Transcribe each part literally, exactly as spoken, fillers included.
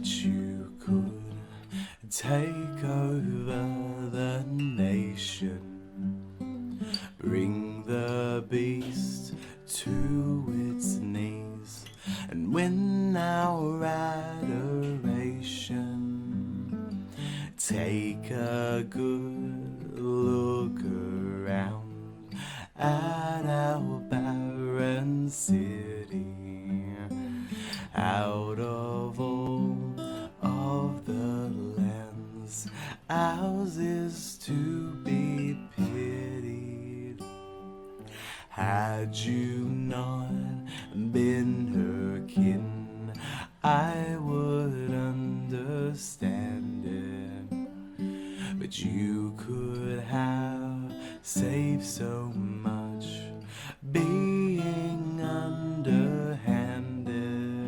you could take over the nation, bring the beast to its knees, and win our adoration. Take a good look around at our barren city. Out of all of the lands, ours is to be pitied. Had you not been her kin, I would understand it, but you could have saved so much being underhanded.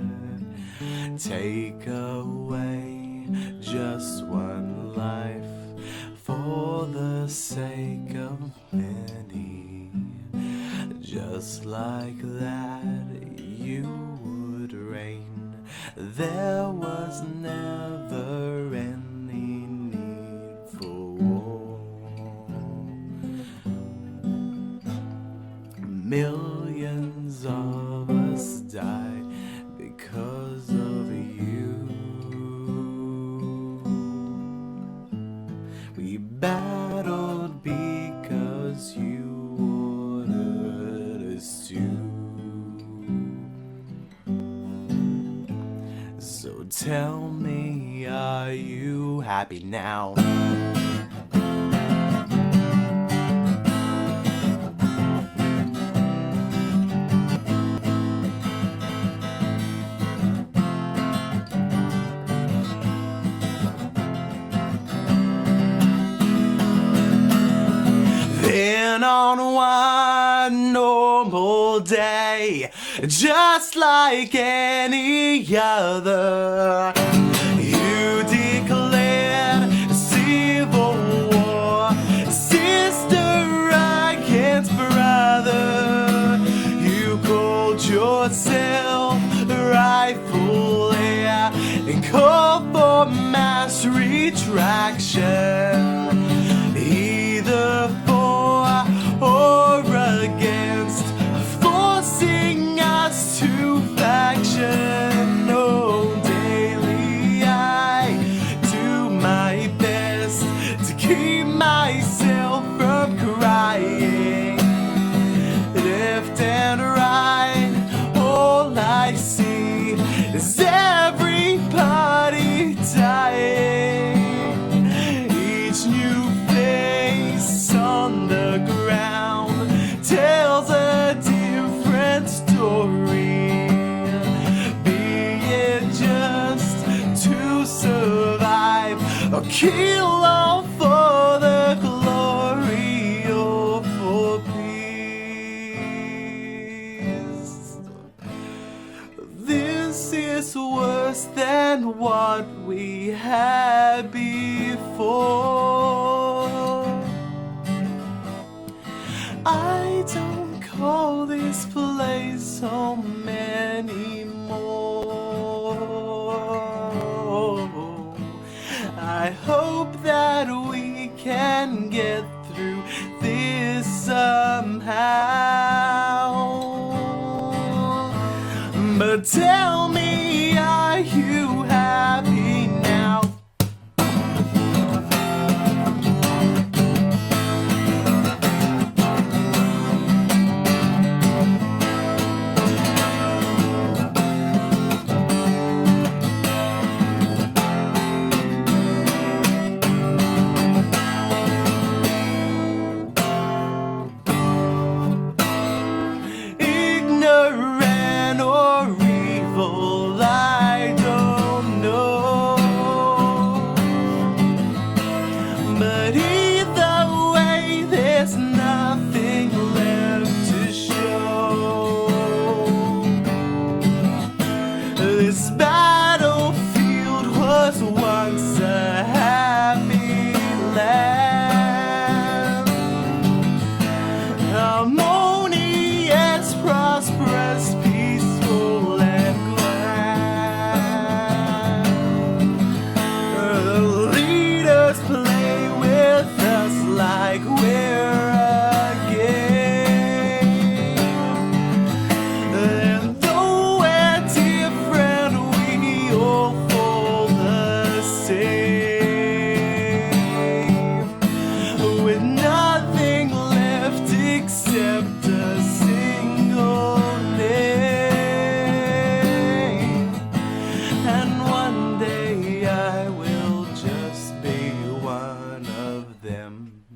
Take away just one life for the sake of many. Just like that you would reign. There was never any need for war. Millions of us died because of you. We battled because you ordered us to. So tell me, are you happy now? Then on one normal day, just like any other, you declared civil war, sister against brother. You called yourself rightfully and called for mass retraction, either for or against, forcing us to faction. Oh, daily I do my best to keep myself from crying. Left and right, all I see is everybody dying. Each new face on the ground tells a different story, be it just to survive or kill, all for the glory or for peace. This is worse than what we had before. I don't call this place home anymore. I hope that we can get through this somehow. But tell me, are you happy now? Ignorant or evil, I don't know. But either way, there's nothing left to show. This battlefield was once a happy land, harmonious, prosperous, peaceful, and glad. them.